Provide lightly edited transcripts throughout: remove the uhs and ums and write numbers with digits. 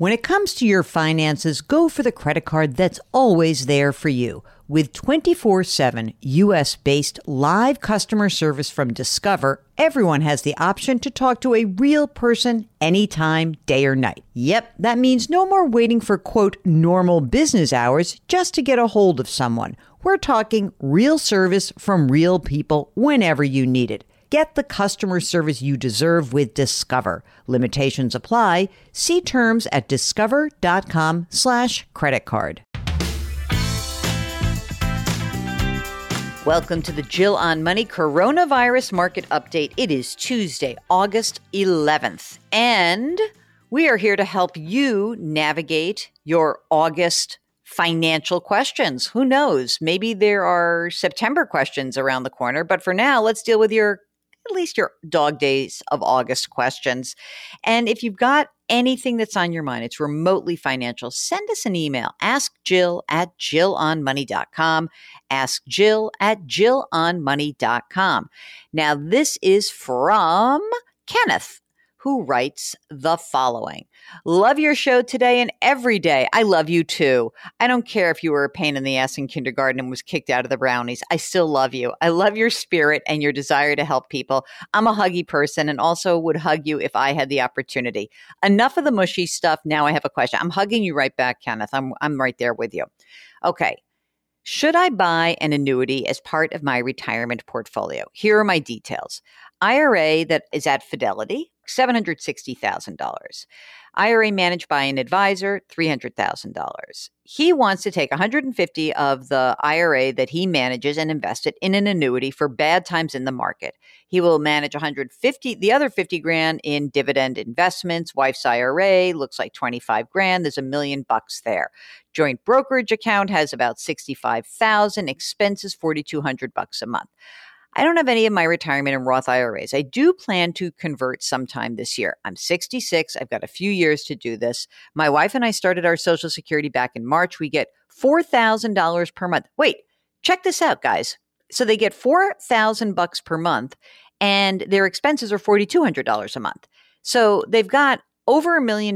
When it comes to your finances, go for the credit card that's always there for you. With 24/7 U.S.-based live customer service from Discover, everyone has the option to talk to a real person anytime, day or night. Yep, that means no more waiting for, quote, normal business hours just to get a hold of someone. We're talking real service from real people whenever you need it. Get the customer service you deserve with Discover. Limitations apply. See terms at discover.com/creditcard. Welcome to the Jill on Money Coronavirus Market Update. It is Tuesday, August 11th, and we are here to help you navigate your August financial questions. Who knows? Maybe there are September questions around the corner, but for now, let's deal with at least your dog days of August questions. And if you've got anything that's on your mind, it's remotely financial, send us an email. Ask Jill at jillonmoney.com. Ask Jill at jillonmoney.com. Now, this is from Kenneth, who writes the following. Love your show today and every day. I love you too. I don't care if you were a pain in the ass in kindergarten and was kicked out of the brownies. I still love you. I love your spirit and your desire to help people. I'm a huggy person and also would hug you if I had the opportunity. Enough of the mushy stuff. Now I have a question. I'm hugging you right back, Kenneth. I'm right there with you. Okay. Should I buy an annuity as part of my retirement portfolio? Here are my details. IRA that is at Fidelity, $760,000. IRA managed by an advisor, $300,000. He wants to take $150,000 of the IRA that he manages and invest it in an annuity for bad times in the market. He will manage $150,000, the other $50,000 in dividend investments. Wife's IRA looks like $25,000. There's $1 million there. Joint brokerage account has about $65,000. Expenses $4,200 a month. I don't have any of my retirement in Roth IRAs. I do plan to convert sometime this year. I'm 66. I've got a few years to do this. My wife and I started our Social Security back in March. We get $4,000 per month. Wait, check this out, guys. So they get $4,000 per month and their expenses are $4,200 a month. So they've got over $1 million.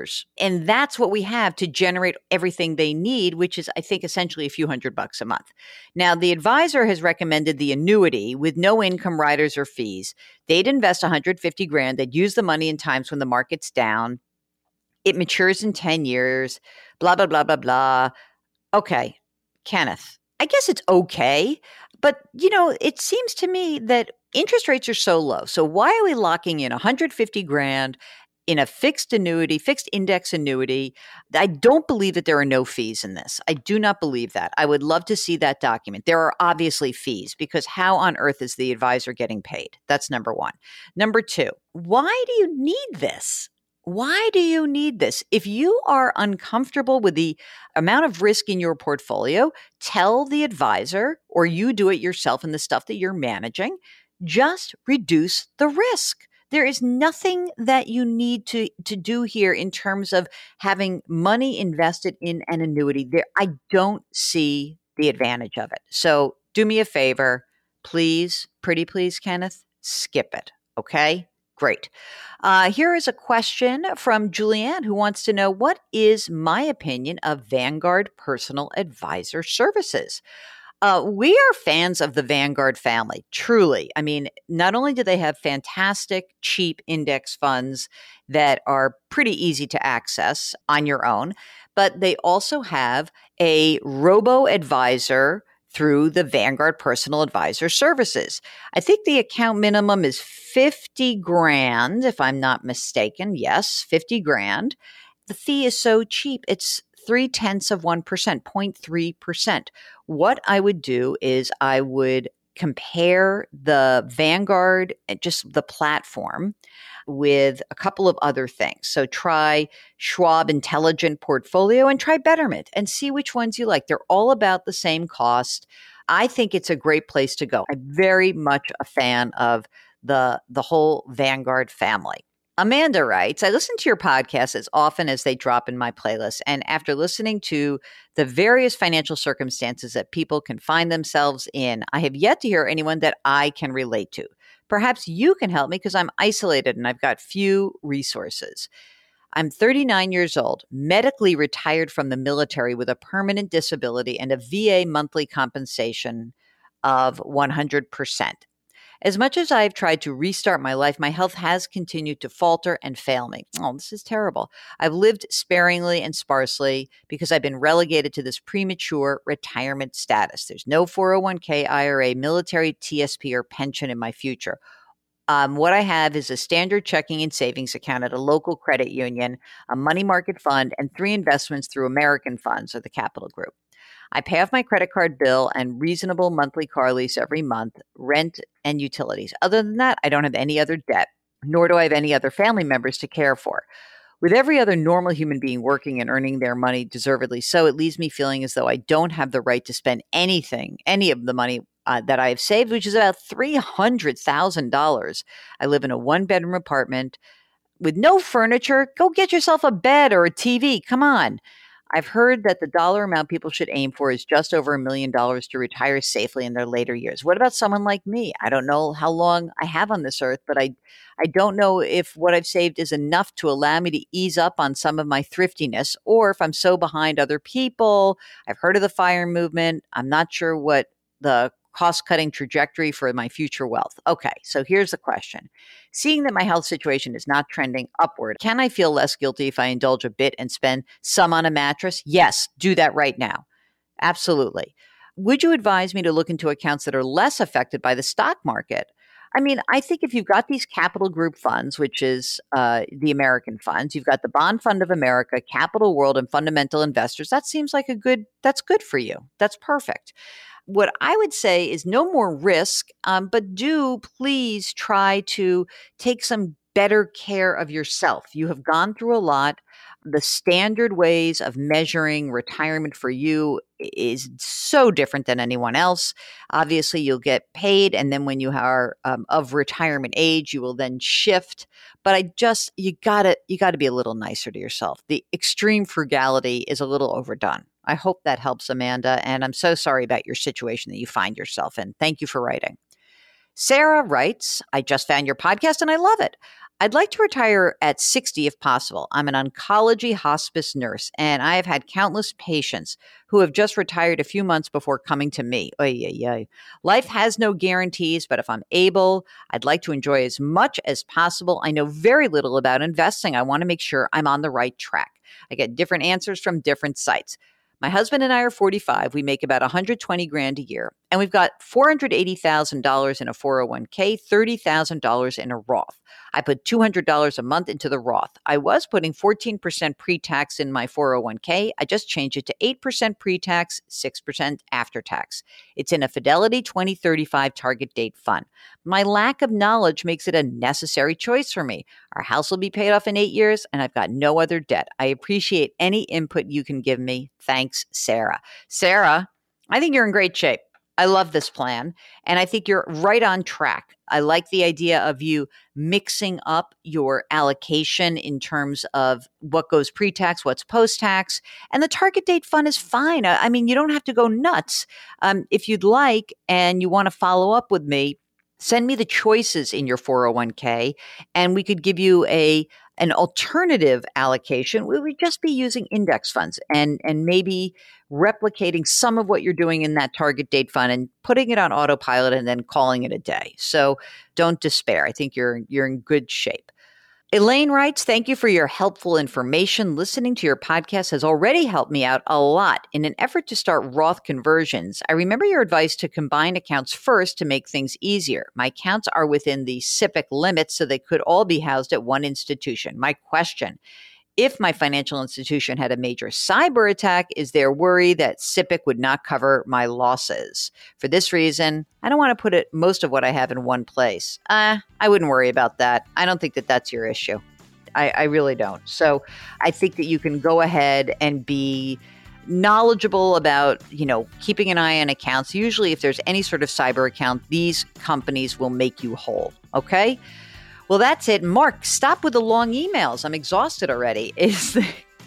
And that's what we have to generate everything they need, which is, I think, essentially a few $100 a month. Now, the advisor has recommended the annuity with no income riders or fees. They'd invest $150,000. They'd use the money in times when the market's down. It matures in 10 years, blah, blah, blah, blah, blah. Okay, Kenneth, I guess it's okay. But, it seems to me that interest rates are so low. So why are we locking in $150,000 in a fixed index annuity? I don't believe that there are no fees in this. I do not believe that. I would love to see that document. There are obviously fees because how on earth is the advisor getting paid? That's number one. Number two, why do you need this? Why do you need this? If you are uncomfortable with the amount of risk in your portfolio, tell the advisor or you do it yourself in the stuff that you're managing. Just reduce the risk. There is nothing that you need to do here in terms of having money invested in an annuity. I don't see the advantage of it. So do me a favor, please, pretty please, Kenneth, skip it. Okay? Great. Here is a question from Julianne who wants to know, what is my opinion of Vanguard Personal Advisor Services? We are fans of the Vanguard family, truly. I mean, not only do they have fantastic, cheap index funds that are pretty easy to access on your own, but they also have a robo-advisor through the Vanguard Personal Advisor Services. I think the account minimum is $50,000, if I'm not mistaken. Yes, $50,000. The fee is so cheap. It's 0.3%, 0.3%. What I would do is I would compare the Vanguard, just the platform, with a couple of other things. So try Schwab Intelligent Portfolio and try Betterment and see which ones you like. They're all about the same cost. I think it's a great place to go. I'm very much a fan of the whole Vanguard family. Amanda writes, I listen to your podcast as often as they drop in my playlist. And after listening to the various financial circumstances that people can find themselves in, I have yet to hear anyone that I can relate to. Perhaps you can help me because I'm isolated and I've got few resources. I'm 39 years old, medically retired from the military with a permanent disability and a VA monthly compensation of 100%. As much as I've tried to restart my life, my health has continued to falter and fail me. Oh, this is terrible. I've lived sparingly and sparsely because I've been relegated to this premature retirement status. There's no 401k, IRA, military, TSP, or pension in my future. What I have is a standard checking and savings account at a local credit union, a money market fund, and 3 investments through American Funds or the Capital Group. I pay off my credit card bill and reasonable monthly car lease every month, rent, and utilities. Other than that, I don't have any other debt, nor do I have any other family members to care for. With every other normal human being working and earning their money deservedly so, it leaves me feeling as though I don't have the right to spend any of the money that I have saved, which is about $300,000. I live in a 1-bedroom apartment with no furniture. Go get yourself a bed or a TV. Come on. I've heard that the dollar amount people should aim for is just over $1 million to retire safely in their later years. What about someone like me? I don't know how long I have on this earth, but I don't know if what I've saved is enough to allow me to ease up on some of my thriftiness, or if I'm so behind other people. I've heard of the FIRE movement. I'm not sure what the cost-cutting trajectory for my future wealth. Okay, so here's the question. Seeing that my health situation is not trending upward, can I feel less guilty if I indulge a bit and spend some on a mattress? Yes, do that right now. Absolutely. Would you advise me to look into accounts that are less affected by the stock market? I mean, I think if you've got these Capital Group funds, which is the American funds, you've got the Bond Fund of America, Capital World, and Fundamental Investors, that seems like that's good for you. That's perfect. What I would say is no more risk, but do please try to take some better care of yourself. You have gone through a lot. The standard ways of measuring retirement for you is so different than anyone else. Obviously, you'll get paid, and then when you are of retirement age, you will then shift. But you gotta be a little nicer to yourself. The extreme frugality is a little overdone. I hope that helps, Amanda, and I'm so sorry about your situation that you find yourself in. Thank you for writing. Sarah writes, I just found your podcast and I love it. I'd like to retire at 60 if possible. I'm an oncology hospice nurse, and I have had countless patients who have just retired a few months before coming to me. Oy, oy, oy. Life has no guarantees, but if I'm able, I'd like to enjoy as much as possible. I know very little about investing. I want to make sure I'm on the right track. I get different answers from different sites. My husband and I are 45. We make about $120,000 a year, and we've got $480,000 in a 401k, $30,000 in a Roth. I put $200 a month into the Roth. I was putting 14% pre-tax in my 401k. I just changed it to 8% pre-tax, 6% after tax. It's in a Fidelity 2035 target date fund. My lack of knowledge makes it a necessary choice for me. Our house will be paid off in 8 years, and I've got no other debt. I appreciate any input you can give me. Thanks, Sarah. Sarah, I think you're in great shape. I love this plan, and I think you're right on track. I like the idea of you mixing up your allocation in terms of what goes pre-tax, what's post-tax, and the target date fund is fine. I mean, you don't have to go nuts. If you'd like and you want to follow up with me, send me the choices in your 401k, and we could give you an alternative allocation. We would just be using index funds and maybe replicating some of what you're doing in that target date fund and putting it on autopilot and then calling it a day. So don't despair. I think you're in good shape. Elaine writes, thank you for your helpful information. Listening to your podcast has already helped me out a lot in an effort to start Roth conversions. I remember your advice to combine accounts first to make things easier. My accounts are within the SIPC limits, so they could all be housed at one institution. My question, if my financial institution had a major cyber attack, is there worry that SIPC would not cover my losses? For this reason, I don't want to put most of what I have in one place. I wouldn't worry about that. I don't think that that's your issue. I really don't. So I think that you can go ahead and be knowledgeable about, keeping an eye on accounts. Usually if there's any sort of cyber account, these companies will make you whole. Okay? Well, that's it. Mark, stop with the long emails. I'm exhausted already. It's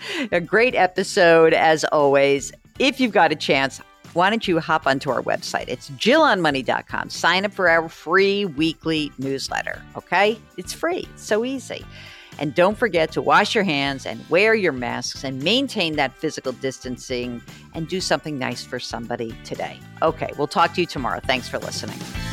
a great episode, as always. If you've got a chance, why don't you hop onto our website? It's JillOnMoney.com. Sign up for our free weekly newsletter, okay? It's free. It's so easy. And don't forget to wash your hands and wear your masks and maintain that physical distancing and do something nice for somebody today. Okay, we'll talk to you tomorrow. Thanks for listening.